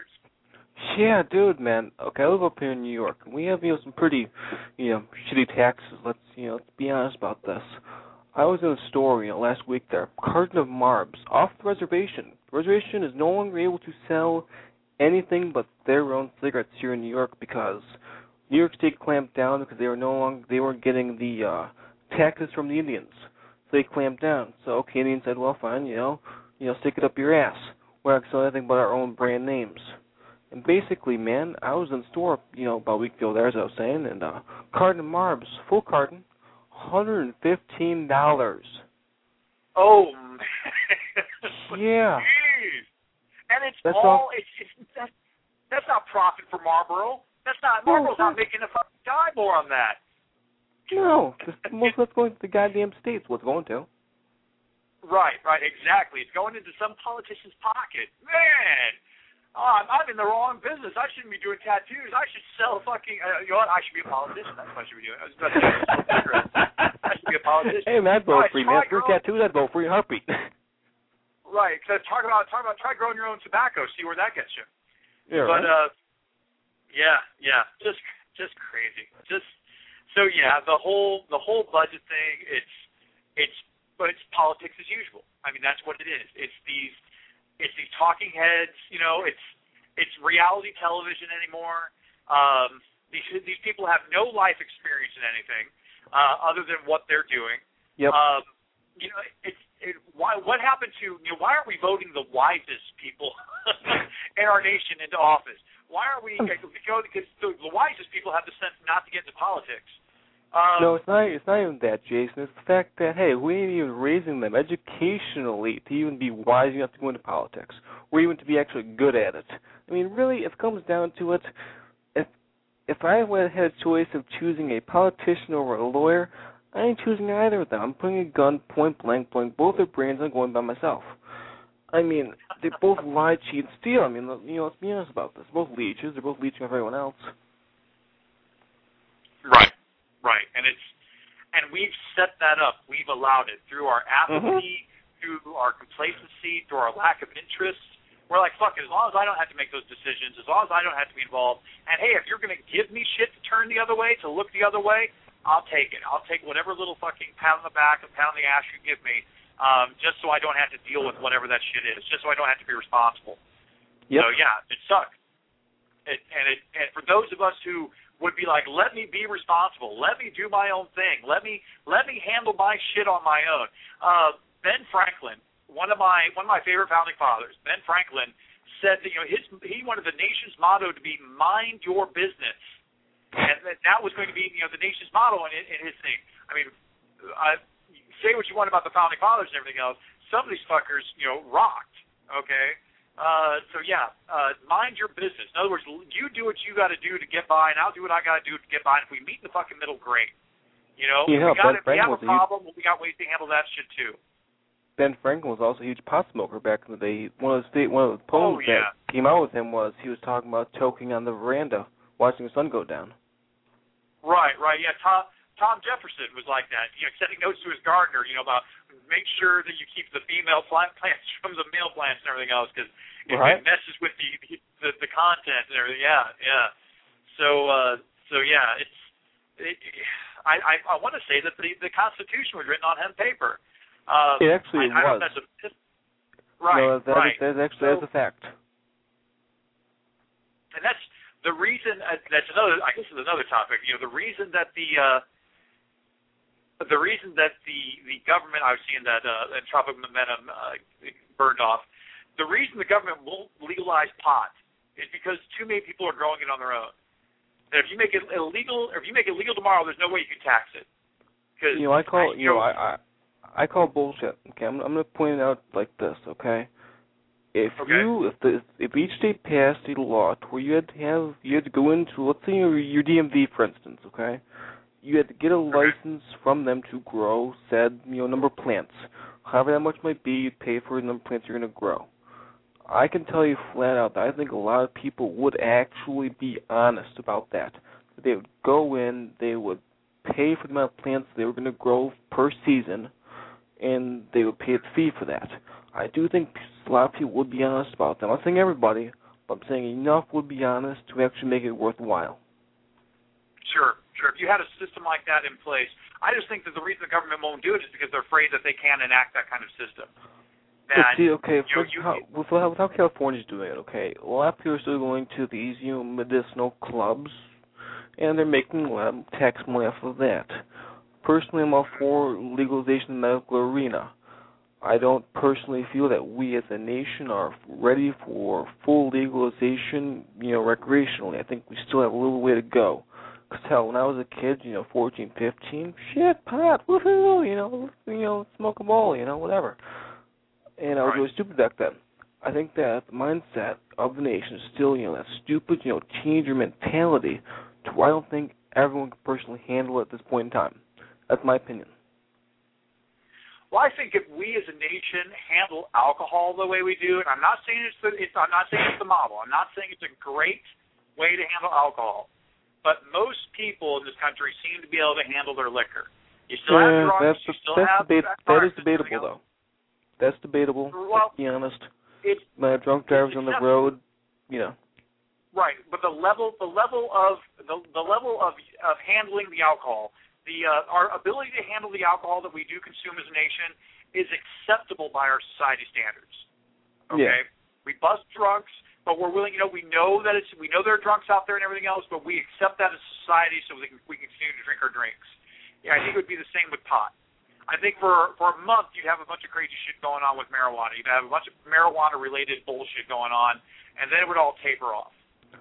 Yeah, dude, man. Okay, I live up here in New York. We have, some pretty, shitty taxes. Let's be honest about this. I was in a store, last week there. Carton of Marbs off the reservation. The reservation is no longer able to sell anything but their own cigarettes here in New York because New York State clamped down because they weren't getting the taxes from the Indians. So they clamped down. So Indians said, well, fine, stick it up your ass. We're not selling anything but our own brand names. And basically, man, I was in the store, about a week ago there, as I was saying, and carton of Marbs, full carton, $115. Oh, man. Yeah. Jeez. And that's not profit for Marlboro. Marlboro's not making a fucking dime more on that. No, most of that's going to the goddamn states. What's going to? Right, exactly. It's going into some politician's pocket. Man, I'm in the wrong business. I shouldn't be doing tattoos. I should sell fucking, you know what? I should be a politician. That's what I should be doing. I should be a politician. Hey, man, I'd vote for you, man. For tattoos, I'd vote for you in a heartbeat. Right, because talk about try growing your own tobacco, see where that gets you. Yeah, but, right. Just crazy. So the whole budget thing, it's politics as usual. I mean, that's what it is. It's these talking heads. It's reality television anymore. These people have no life experience in anything other than what they're doing. Yep. What happened to why aren't we voting the wisest people in our nation into office? Why are we? Because the wisest people have the sense not to get into politics. No, it's not even that, Jason. It's the fact that, hey, we ain't even raising them educationally to even be wise enough to go into politics, or even to be actually good at it. I mean, really, if it comes down to it, if I had a choice of choosing a politician over a lawyer, I ain't choosing either of them. I'm putting a gun point blank, blowing both their brains, and going by myself. I mean, they both lie, cheat, and steal. I mean, let's be honest about this. They're both leeches. They're both leeching off everyone else. Right, and we've set that up. We've allowed it through our apathy, through our complacency, through our lack of interest. We're like, fuck it, as long as I don't have to make those decisions, as long as I don't have to be involved. And hey, if you're going to give me shit to turn the other way, to look the other way, I'll take it. I'll take whatever little fucking pat on the back and pat on the ass you give me, just so I don't have to deal with whatever that shit is, just so I don't have to be responsible. Yep. So yeah, it sucks. And for those of us who would be like, let me be responsible, let me do my own thing, let me handle my shit on my own. Ben Franklin, one of my favorite founding fathers, Ben Franklin, said that he wanted the nation's motto to be "Mind your business," and that was going to be the nation's motto in his thing. I mean, say what you want about the founding fathers and everything else, some of these fuckers rocked. Okay. So yeah, mind your business. In other words, you do what you got to do to get by, and I'll do what I got to do to get by. And if we meet in the fucking middle, great. If we have a problem, we got ways to handle that shit too. Ben Franklin was also a huge pot smoker back in the day. One of the poems that came out with him was he was talking about choking on the veranda, watching the sun go down. Right, yeah. Tom Jefferson was like that, sending notes to his gardener, about make sure that you keep the female plants from the male plants and everything else, because it messes with the content and everything. Yeah. So yeah, I want to say that the Constitution was written on hemp paper. It actually was. Right. No, that's a fact. And that's the reason. That's another. I guess is another topic. The reason that the government, I was seeing that Tropic Momentum burned off. The reason the government won't legalize pot is because too many people are growing it on their own. And if you make it illegal, tomorrow, there's no way you can tax it. I call bullshit. Okay, I'm going to point it out like this. Okay, if each state passed a law where you had to go into, let's say your DMV, for instance. Okay. You had to get a license from them to grow said, number of plants. However that much might be, you'd pay for the number of plants you're going to grow. I can tell you flat out that I think a lot of people would actually be honest about that. They would go in, they would pay for the amount of plants they were going to grow per season, and they would pay the fee for that. I do think a lot of people would be honest about that. I'm not saying everybody, but I'm saying enough would be honest to actually make it worthwhile. Sure. If you had a system like that in place, I just think that the reason the government won't do it is because they're afraid that they can't enact that kind of system. With how California's doing it, a lot of people are still going to these medicinal clubs, and they're making tax money off of that. Personally, I'm all for legalization in the medical arena. I don't personally feel that we as a nation are ready for full legalization, recreationally. I think we still have a little way to go. Because hell, when I was a kid, 14, 15, shit, pot, woohoo, smoke a ball, whatever. And I was really stupid back then. I think that the mindset of the nation is still, that stupid, teenager mentality to where I don't think everyone can personally handle it at this point in time. That's my opinion. Well, I think if we as a nation handle alcohol the way we do, and I'm not saying it's the model. I'm not saying it's a great way to handle alcohol. But most people in this country seem to be able to handle their liquor. You still have drugs. That is debatable, though. That's debatable. Well, to be honest, drunk drivers on the road, Right, but the level of handling the alcohol, our ability to handle the alcohol that we do consume as a nation is acceptable by our society standards. Okay, we bust drunks. But we're willing, we know there are drunks out there and everything else, but we accept that as a society so we can continue to drink our drinks. Yeah, I think it would be the same with pot. I think for a month you'd have a bunch of crazy shit going on with marijuana. You'd have a bunch of marijuana-related bullshit going on, and then it would all taper off.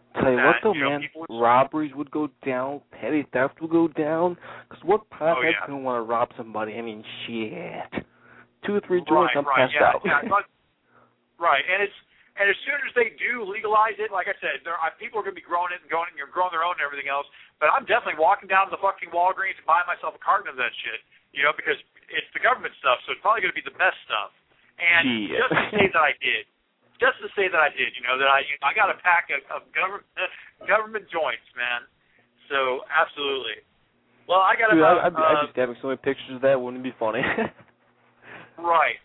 Tell you what, though, man, robberies would go down, petty theft would go down, because what pothead's going to want to rob somebody? I mean, shit. 2 or 3 joints, I'm passed out. Right, and as soon as they do legalize it, like I said, people are going to be growing it and growing their own and everything else, but I'm definitely walking down to the fucking Walgreens and buying myself a carton of that shit, because it's the government stuff, so it's probably going to be the best stuff. And just to say that I did, that I got a pack of government joints, man. So absolutely. Well, I got about. I'd be having so many pictures of that. Wouldn't it be funny? Right.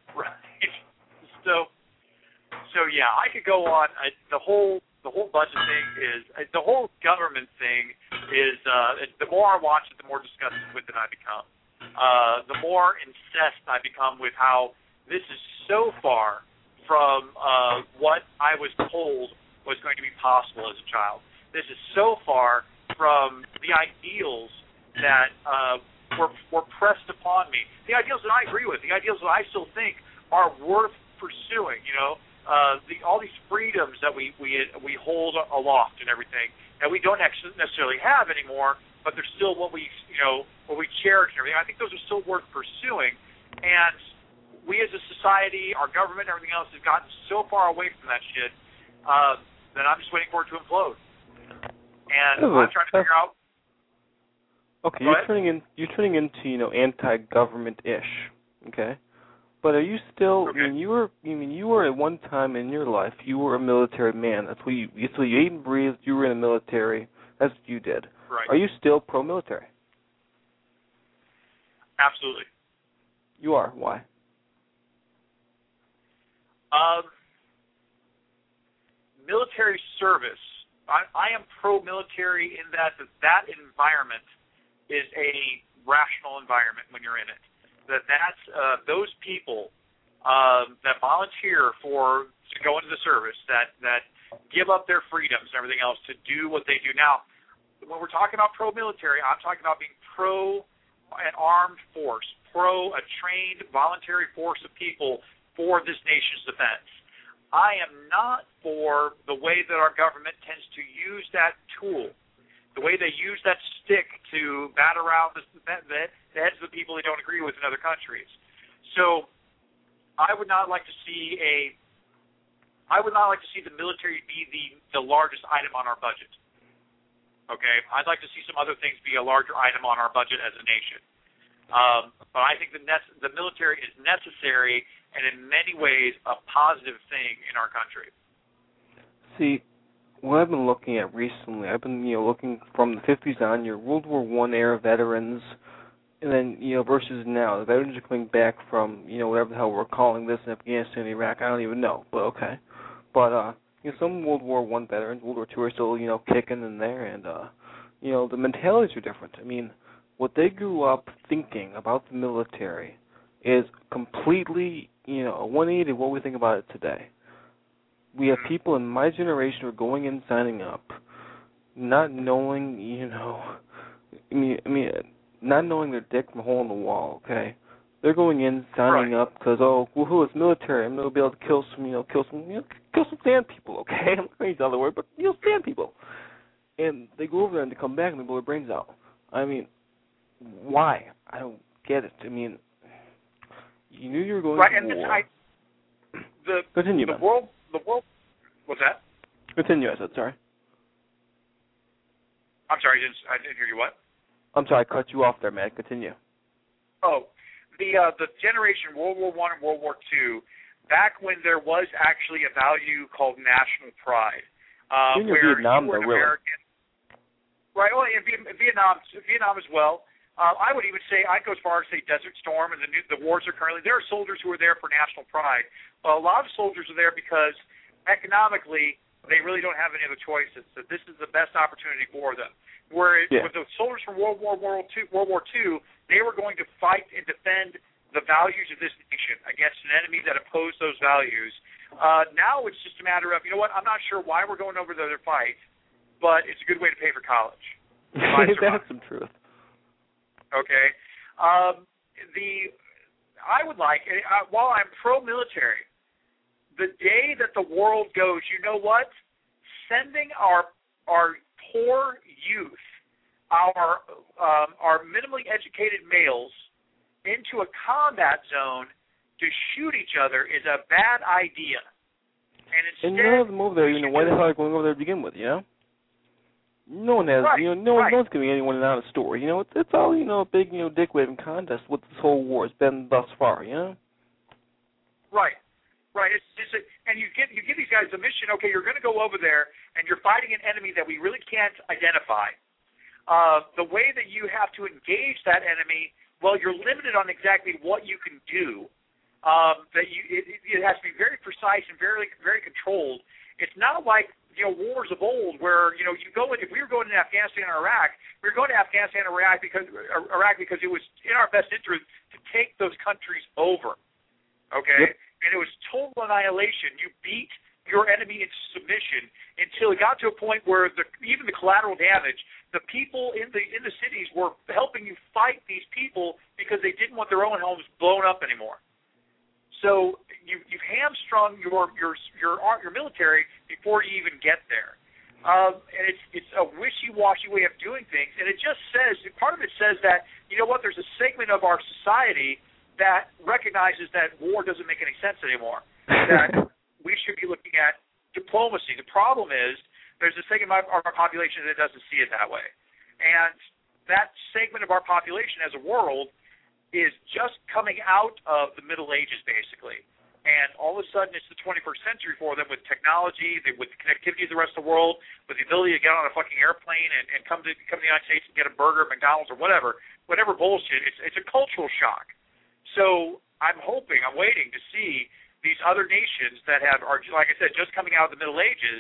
So yeah, I could go on. The whole budget thing is the whole government thing is. The more I watch it, the more disgusted with it I become. The more incensed I become with how this is so far from what I was told was going to be possible as a child. This is so far from the ideals that were pressed upon me. The ideals that I agree with, the ideals that I still think are worth pursuing. All these freedoms that we hold aloft and everything that we don't necessarily have anymore, but they're still what we cherish and everything. I think those are still worth pursuing, and we as a society, our government, everything else has gotten so far away from that shit that I'm just waiting for it to implode. And I'm trying to figure out. Okay, you're turning into anti-government-ish. Okay, but are you still? Okay. You were at one time in your life you were a military man. That's what you ate and breathed. You were in the military. That's what you did. Right. Are you still pro-military? Absolutely. You are. Why? Military service. I am pro-military in that environment is a rational environment when you're in it. That's those people that volunteer to go into the service, that give up their freedoms and everything else to do what they do. Now, when we're talking about pro-military, I'm talking about being pro an armed force, pro a trained voluntary force of people for this nation's defense. I am not for the way that our government tends to use that tool, the way they use that stick to bat around the heads of the people they don't agree with in other countries. So I would not like to see the military be the largest item on our budget. Okay? I'd like to see some other things be a larger item on our budget as a nation. But I think the military is necessary and in many ways a positive thing in our country. See, what I've been looking at recently, I've been looking from the 50s on, your World War I era veterans, and then versus now, the veterans are coming back from whatever the hell we're calling this in Afghanistan, Iraq. I don't even know, but okay. But some World War I veterans, World War II are still kicking in there, and the mentalities are different. I mean, what they grew up thinking about the military is completely, a 180 of what we think about it today. We have people in my generation who are going in, signing up, not knowing, not knowing their dick from a hole in the wall. Okay, they're going in, signing up because it's military. I'm going to be able to kill some sand people. Okay, I'm not going to use the other word, but sand people. And they go over there and they come back and they blow their brains out. I mean, why? I don't get it. I mean, you knew you were going to war. Continue, man. The world. What's that? Continue. I said sorry. I'm sorry. I didn't hear you. What? I'm sorry. I cut you off there, man. Continue. Oh, the generation World War I and World War II, back when there was actually a value called national pride, where Vietnam, you were an American. Right. Well, in Vietnam as well. I would even say, I'd go as far as say Desert Storm and the wars are currently. There are soldiers who are there for national pride. But a lot of soldiers are there because economically they really don't have any other choices. So this is the best opportunity for them. With the soldiers from World War II, they were going to fight and defend the values of this nation against an enemy that opposed those values. Now it's just a matter of, I'm not sure why we're going over the other fight, but it's a good way to pay for college. That's some truth. Okay. I would like, while I'm pro-military, the day that the world goes, you know what? Sending our our poor youth, our minimally educated males into a combat zone to shoot each other is a bad idea. And instead, none of them over there, why the hell are they going over there to begin with, No one has, no one's giving anyone an honest story. It's all, a big, dick waving contest. What this whole war has been thus far, Right. And you give these guys a mission. Okay, you're going to go over there and you're fighting an enemy that we really can't identify. The way that you have to engage that enemy, well, you're limited on exactly what you can do. It has to be very precise and very, very controlled. It's not like wars of old where you go in. If we were going to Afghanistan or Iraq, we were going to Afghanistan or Iraq because it was in our best interest to take those countries over. Okay, and it was total annihilation. You beat your enemy into submission until it got to a point where even the collateral damage, the people in the cities were helping you fight these people because they didn't want their own homes blown up anymore. So you've hamstrung your military before you even get there, and it's a wishy-washy way of doing things. And it just says, part of it says that there's a segment of our society that recognizes that war doesn't make any sense anymore. That we should be looking at diplomacy. The problem is there's a segment of our population that doesn't see it that way, and that segment of our population as a world is just coming out of the Middle Ages, basically. And all of a sudden, it's the 21st century for them with technology, with the connectivity of the rest of the world, with the ability to get on a fucking airplane and come to the United States and get a burger at McDonald's or whatever bullshit. It's a cultural shock. So I'm waiting to see these other nations that are, like I said, just coming out of the Middle Ages,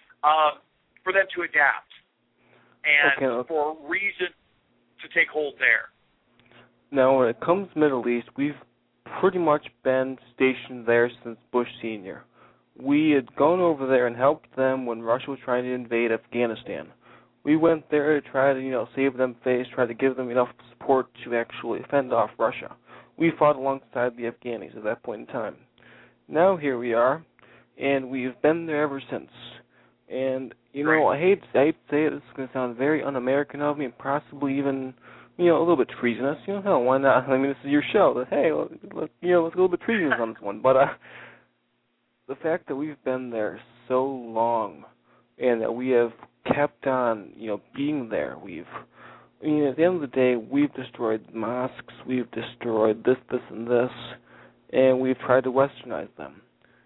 for them to adapt and for reason to take hold there. Now, when it comes to the Middle East, we've pretty much been stationed there since Bush Sr. We had gone over there and helped them when Russia was trying to invade Afghanistan. We went there to try to, save them face, try to give them enough support to actually fend off Russia. We fought alongside the Afghanis at that point in time. Now here we are, and we've been there ever since. And, I hate to say it, this is going to sound very un-American of me and possibly even a little bit treasonous. Hell, why not? I mean, this is your show. But, hey, let's go a little bit treasonous on this one. But the fact that we've been there so long and that we have kept on, being there, at the end of the day, we've destroyed mosques, we've destroyed this, and this, and we've tried to westernize them.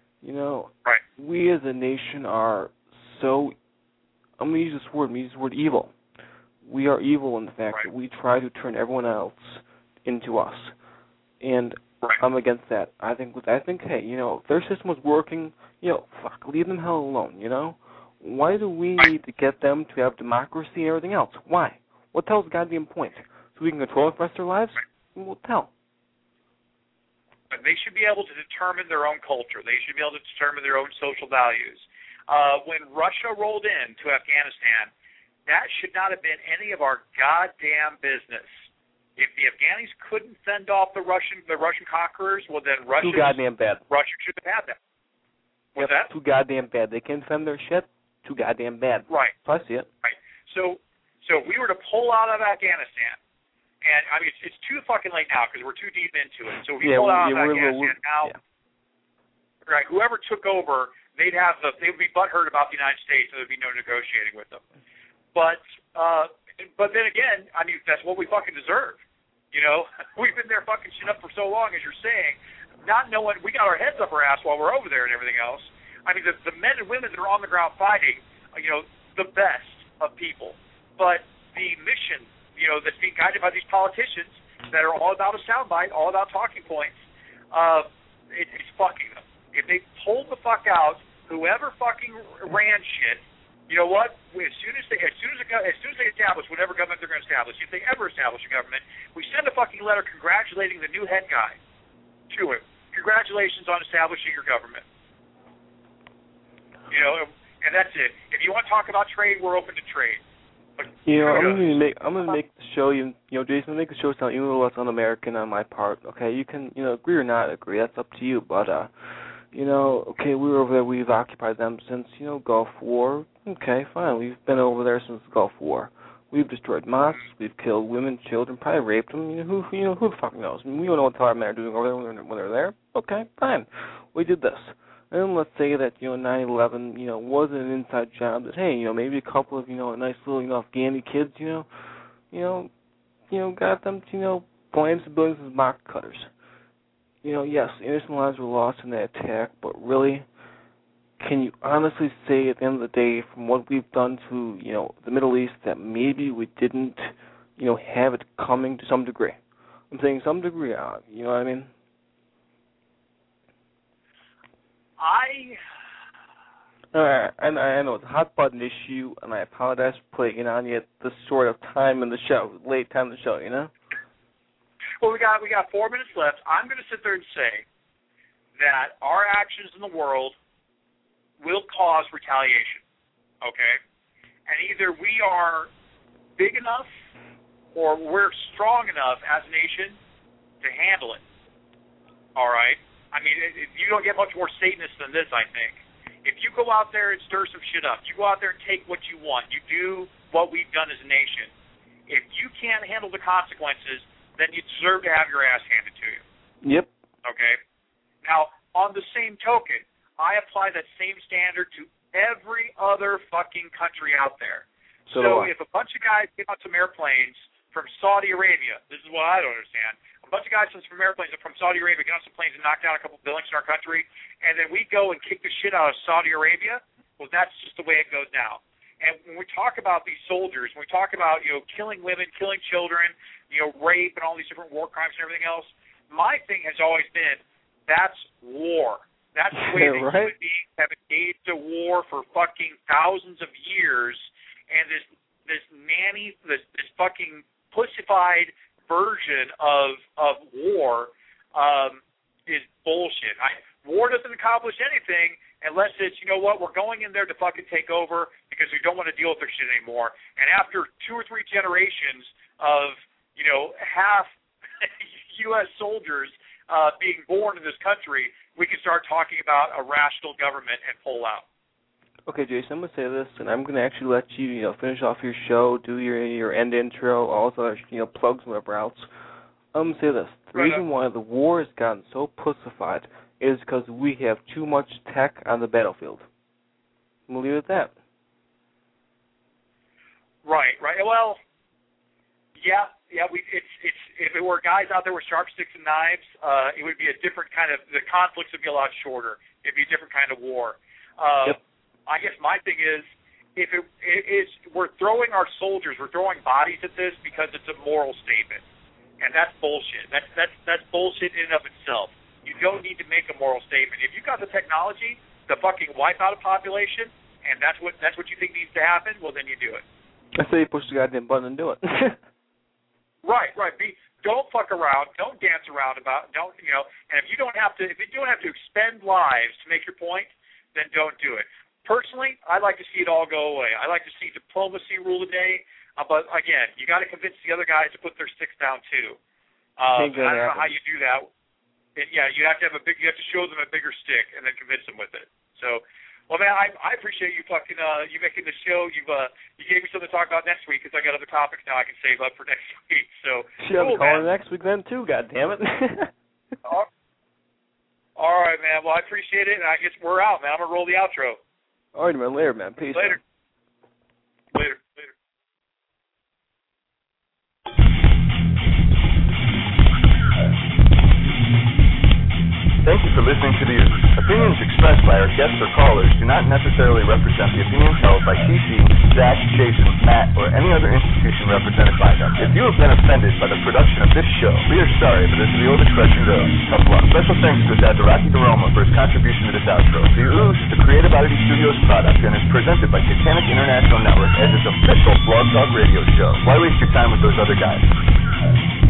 We as a nation are so, I'm going to use this word evil. We are evil in the fact that we try to turn everyone else into us, and I'm against that. I think, hey, if their system was working, leave them hell alone. Why do we need to get them to have democracy and everything else? Why? What tells the goddamn point? So we can control it for the rest of their lives? We'll tell. But they should be able to determine their own culture. They should be able to determine their own social values. When Russia rolled into Afghanistan, that should not have been any of our goddamn business. If the Afghanis couldn't fend off the Russian conquerors, well then Russia too goddamn bad. Russia should have had them. What's that? Too goddamn bad. They can't fend their shit. Too goddamn bad. Right. So I see it. Right. So if we were to pull out of Afghanistan, and I mean it's too fucking late now because we're too deep into it. So if we pull out of Afghanistan now, right? Whoever took over, they would be butthurt about the United States, and there'd be no negotiating with them. But then again, I mean, that's what we fucking deserve. We've been there fucking shit up for so long, as you're saying, not knowing, we got our heads up our ass while we're over there and everything else. I mean, the men and women that are on the ground fighting, the best of people. But the mission, that's being guided by these politicians that are all about a soundbite, all about talking points, it's fucking them. If they pulled the fuck out, whoever fucking ran shit, you know what? As soon as they establish whatever government they're going to establish, if they ever establish a government, we send a fucking letter congratulating the new head guy to him. Congratulations on establishing your government. And that's it. If you want to talk about trade, we're open to trade. But, I'm gonna make the show. Jason, make the show sound even a little less un-American on my part. Okay, you can agree or not agree. That's up to you. But okay, we were over there. We've occupied them since Gulf War. Okay, fine. We've been over there since the Gulf War. We've destroyed mosques. We've killed women, children, probably raped them. Who the fuck knows? I mean, we don't know what the hell men are doing over there when they're there. Okay, fine. We did this. And let's say that 9/11 wasn't an inside job. That hey, maybe a couple of nice little Afghani kids got them to blame civilians as mock cutters. Yes, innocent lives were lost in that attack, but really, can you honestly say at the end of the day, from what we've done to the Middle East, that maybe we didn't have it coming to some degree? I'm saying some degree. You know what I mean? I know it's a hot button issue, and I apologize for putting it on you at this sort of time in the show, late time in the show. Well, we got 4 minutes left. I'm going to sit there and say that our actions in the world will cause retaliation, okay? And either we are big enough or we're strong enough as a nation to handle it, all right? I mean, you don't get much more Satanist than this, I think. If you go out there and stir some shit up, you go out there and take what you want, you do what we've done as a nation, if you can't handle the consequences, then you deserve to have your ass handed to you. Yep. Okay? Now, on the same token, I apply that same standard to every other fucking country out there. So if a bunch of guys get on some airplanes from Saudi Arabia, this is what I don't understand, a bunch of guys from airplanes from Saudi Arabia get on some planes and knock down a couple buildings in our country, and then we go and kick the shit out of Saudi Arabia, well, that's just the way it goes now. And when we talk about these soldiers, when we talk about, killing women, killing children, rape and all these different war crimes and everything else, my thing has always been, that's war. That's the way that right? human beings have engaged a war for fucking thousands of years, and this fucking pussified version of war is bullshit. War doesn't accomplish anything unless it's, we're going in there to fucking take over because we don't want to deal with their shit anymore. And after 2 or 3 generations of, half U.S. soldiers being born in this country, we can start talking about a rational government and pull out. Okay, Jason, I'm going to say this, and I'm going to actually let you, finish off your show, do your end intro, all those other, plugs and whatever else. I'm going to say this. The reason why the war has gotten so pussified is because we have too much tech on the battlefield. We'll leave it at that. Right. Well, yeah. It's if it were guys out there with sharp sticks and knives, it would be a different kind of. The conflicts would be a lot shorter. It'd be a different kind of war. Yep. I guess my thing is, if it is, we're throwing our soldiers, we're throwing bodies at this because it's a moral statement, and that's bullshit. That's bullshit in and of itself. You don't need to make a moral statement. If you got the technology to fucking wipe out a population, and that's what you think needs to happen, well, then you do it. I say you push the goddamn button and do it. Right. Don't fuck around. Don't dance around about. And if you don't have to expend lives to make your point, then don't do it. Personally, I'd like to see it all go away. I like to see diplomacy rule the day. But again, you got to convince the other guys to put their sticks down too. I don't know how you do that. You have to have you have to show them a bigger stick and then convince them with it. So. Well, man, I appreciate you fucking you making the show. You gave me something to talk about next week because I got other topics now I can save up for next week. So cool, man. Next week then too. God damn it. All right, man. Well, I appreciate it, and I guess we're out, man. I'm gonna roll the outro. All right, man. Later, man. Peace. Later. Thank you for listening to The Ooze. Opinions expressed by our guests or callers do not necessarily represent the opinions held by TC, Zach, Jason, Matt, or any other institution represented by them. If you have been offended by the production of this show, we are sorry, but this is the old expression goes. Tough luck. Special thanks goes out to Rocky DeRoma for his contribution to this outro. The Ooze is the Creative Oddity Studios product and is presented by Satanic International Network as its official Blog Talk radio show. Why waste your time with those other guys?